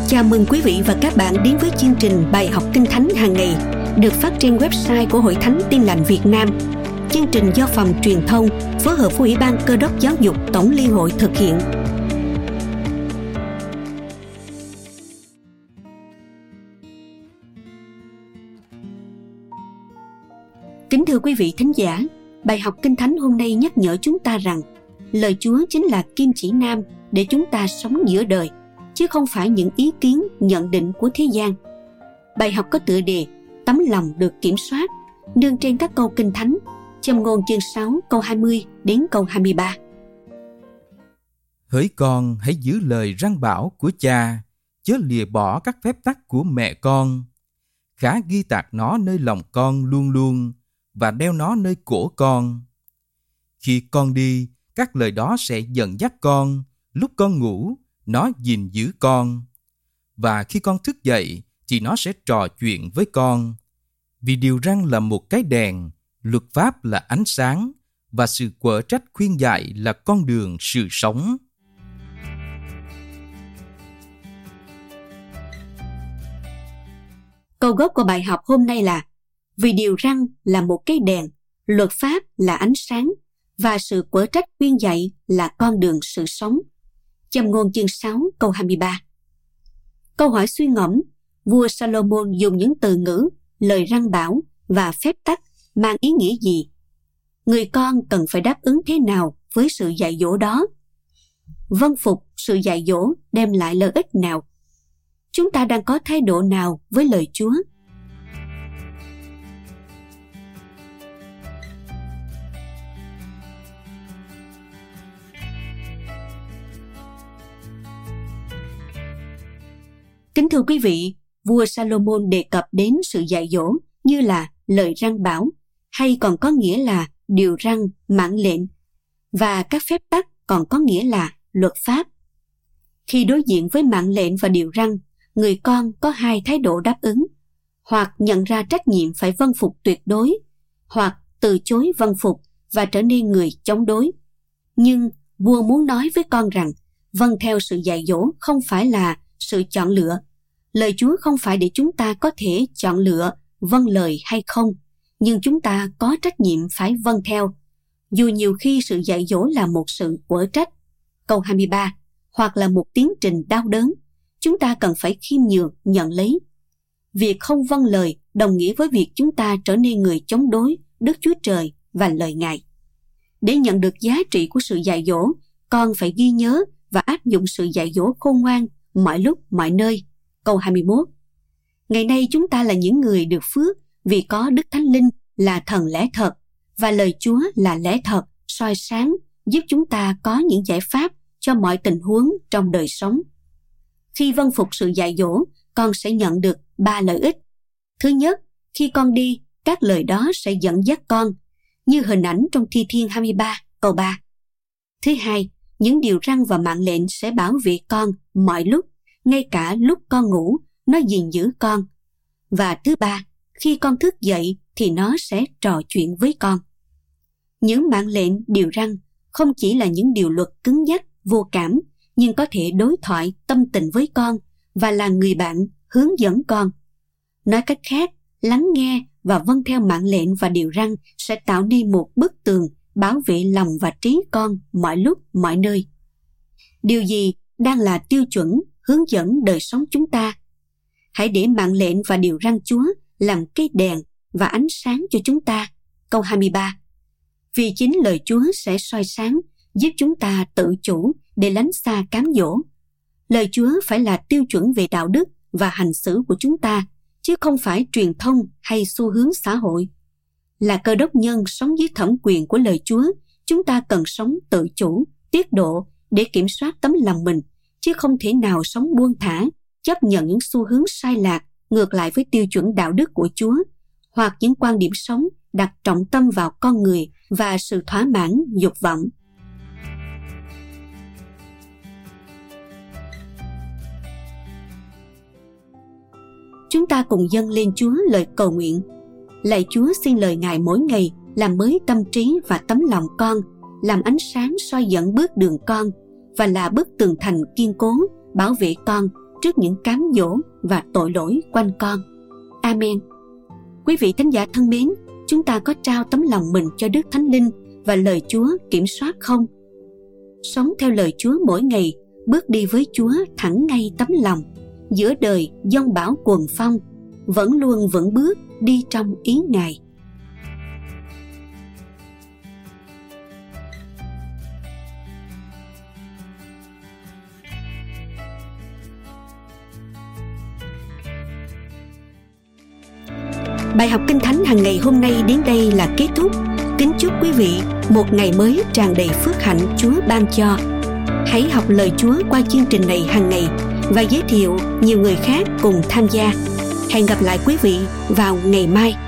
Chào mừng quý vị và các bạn đến với chương trình Bài học Kinh Thánh hàng ngày được phát trên website của Hội Thánh Tin Lành Việt Nam. Chương trình do Phòng Truyền thông phối hợp với Ủy ban Cơ đốc Giáo dục Tổng Liên hội thực hiện. Kính thưa quý vị thính giả, bài học Kinh Thánh hôm nay nhắc nhở chúng ta rằng lời Chúa chính là kim chỉ nam để chúng ta sống giữa đời, chứ không phải những ý kiến, nhận định của thế gian. Bài học có tựa đề Tấm lòng được kiểm soát, nương trên các câu Kinh Thánh, Châm ngôn chương 6 câu 20 đến câu 23. Hỡi con, hãy giữ lời răn bảo của cha, chớ lìa bỏ các phép tắc của mẹ con. Khá ghi tạc nó nơi lòng con luôn luôn, và đeo nó nơi cổ con. Khi con đi, các lời đó sẽ dẫn dắt con, lúc con ngủ, nó gìn giữ con. Và khi con thức dậy, thì nó sẽ trò chuyện với con. Vì điều răn là một cái đèn, luật pháp là ánh sáng, và sự quở trách khuyên dạy là con đường sự sống. Câu gốc của bài học hôm nay là: vì điều răn là một cái đèn, luật pháp là ánh sáng, và sự quở trách khuyên dạy là con đường sự sống. Châm ngôn chương 6 câu 23. Câu hỏi suy ngẫm, vua Salomon dùng những từ ngữ, lời răn bảo và phép tắc mang ý nghĩa gì? Người con cần phải đáp ứng thế nào với sự dạy dỗ đó? Vâng phục sự dạy dỗ đem lại lợi ích nào? Chúng ta đang có thái độ nào với lời Chúa? Kính thưa quý vị, vua Salomon đề cập đến sự dạy dỗ như là lời răn bảo, hay còn có nghĩa là điều răn, mạng lệnh, và các phép tắc còn có nghĩa là luật pháp. Khi đối diện với mạng lệnh và điều răn, người con có hai thái độ đáp ứng: hoặc nhận ra trách nhiệm phải vâng phục tuyệt đối, hoặc từ chối vâng phục và trở nên người chống đối. Nhưng vua muốn nói với con rằng vâng theo sự dạy dỗ không phải là sự chọn lựa. Lời Chúa không phải để chúng ta có thể chọn lựa vâng lời hay không, nhưng chúng ta có trách nhiệm phải vâng theo, dù nhiều khi sự dạy dỗ là một sự quở trách. Câu 23, hoặc là một tiến trình đau đớn, chúng ta cần phải khiêm nhường nhận lấy. Việc không vâng lời đồng nghĩa với việc chúng ta trở nên người chống đối Đức Chúa Trời và lời Ngài. Để nhận được giá trị của sự dạy dỗ, con phải ghi nhớ và áp dụng sự dạy dỗ khôn ngoan mọi lúc mọi nơi. Câu 21. Ngày nay chúng ta là những người được phước vì có Đức Thánh Linh là thần lẽ thật, và lời Chúa là lẽ thật, soi sáng, giúp chúng ta có những giải pháp cho mọi tình huống trong đời sống. Khi vâng phục sự dạy dỗ, con sẽ nhận được 3 lợi ích. Thứ nhất, khi con đi, các lời đó sẽ dẫn dắt con, như hình ảnh trong Thi Thiên 23, câu 3. Thứ hai, những điều răn và mạng lệnh sẽ bảo vệ con mọi lúc, ngay cả lúc con ngủ, nó gìn giữ con. Và thứ ba, khi con thức dậy thì nó sẽ trò chuyện với con. Những mạng lệnh, điều răn không chỉ là những điều luật cứng nhắc, vô cảm, nhưng có thể đối thoại tâm tình với con và là người bạn hướng dẫn con. Nói cách khác, lắng nghe và vâng theo mạng lệnh và điều răn sẽ tạo nên một bức tường bảo vệ lòng và trí con mọi lúc, mọi nơi. Điều gì đang là tiêu chuẩn hướng dẫn đời sống chúng ta? Hãy để mạng lệnh và điều răn Chúa làm cái đèn và ánh sáng cho chúng ta. Câu 23. Vì chính lời Chúa sẽ soi sáng, giúp chúng ta tự chủ để lánh xa cám dỗ. Lời Chúa phải là tiêu chuẩn về đạo đức và hành xử của chúng ta, chứ không phải truyền thông hay xu hướng xã hội. Là Cơ đốc nhân sống dưới thẩm quyền của lời Chúa, chúng ta cần sống tự chủ, tiết độ để kiểm soát tấm lòng mình, chứ không thể nào sống buông thả, chấp nhận những xu hướng sai lạc ngược lại với tiêu chuẩn đạo đức của Chúa, hoặc những quan điểm sống đặt trọng tâm vào con người và sự thỏa mãn dục vọng. Chúng ta cùng dâng lên Chúa lời cầu nguyện. Lạy Chúa, xin lời Ngài mỗi ngày làm mới tâm trí và tấm lòng con, làm ánh sáng soi dẫn bước đường con và là bức tường thành kiên cố bảo vệ con trước những cám dỗ và tội lỗi quanh con. Amen. Quý vị thính giả thân mến, chúng ta có trao tấm lòng mình cho Đức Thánh Linh và lời Chúa kiểm soát không? Sống theo lời Chúa mỗi ngày, bước đi với Chúa thẳng ngay tấm lòng, giữa đời giông bão cuồng phong, vẫn luôn vững bước đi trong ý Ngài. Bài học Kinh Thánh hàng ngày hôm nay đến đây là kết thúc. Kính chúc quý vị một ngày mới tràn đầy phước hạnh Chúa ban cho. Hãy học lời Chúa qua chương trình này hàng ngày và giới thiệu nhiều người khác cùng tham gia. Hẹn gặp lại quý vị vào ngày mai.